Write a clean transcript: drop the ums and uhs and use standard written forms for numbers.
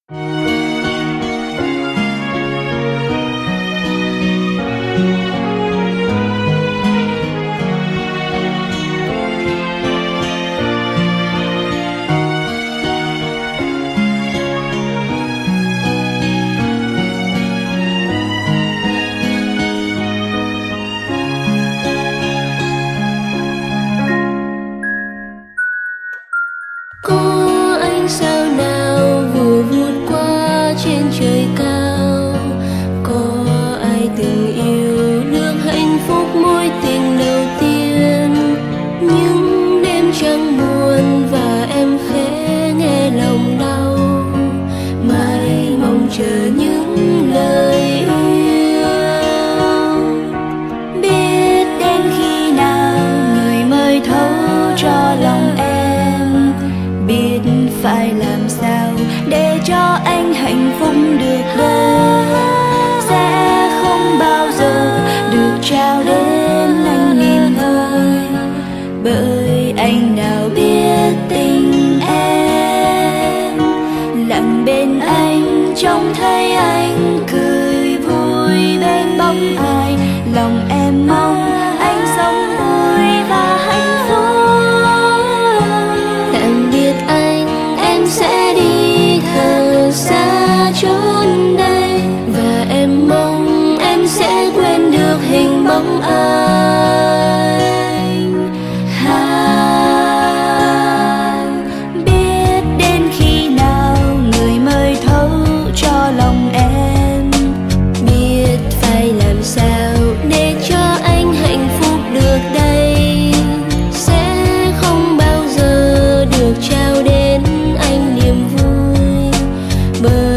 Có ánh sao nào vừa vụt qua trên trời cao, có ai từng yêu được hạnh phúc mối tình đầu tiên. Những đêm trăng buồn và em khẽ nghe lòng đau, mãi mong chờ những lời yêu. Biết đến khi nào người mới thấu cho lòng em, biết phải làm sao để cho anh hạnh phúc được đây. Sẽ không bao giờ được trao đến anh niềm vui, bởi anh nào biết tình em. Lặng bên anh trông thấy anh cười vui bên bóng ai, lòng em mong anh sống vui và hạnh phúc. Tạm biệt anh, em sẽ đi thật xa chốn đây, và em mong em sẽ quên được hình bóng anh. Biết đến khi nào người mới thấu cho lòng em, Biết phải làm sao để cho anh hạnh phúc được đây. Sẽ không bao giờ được trao đến anh niềm vui, bởi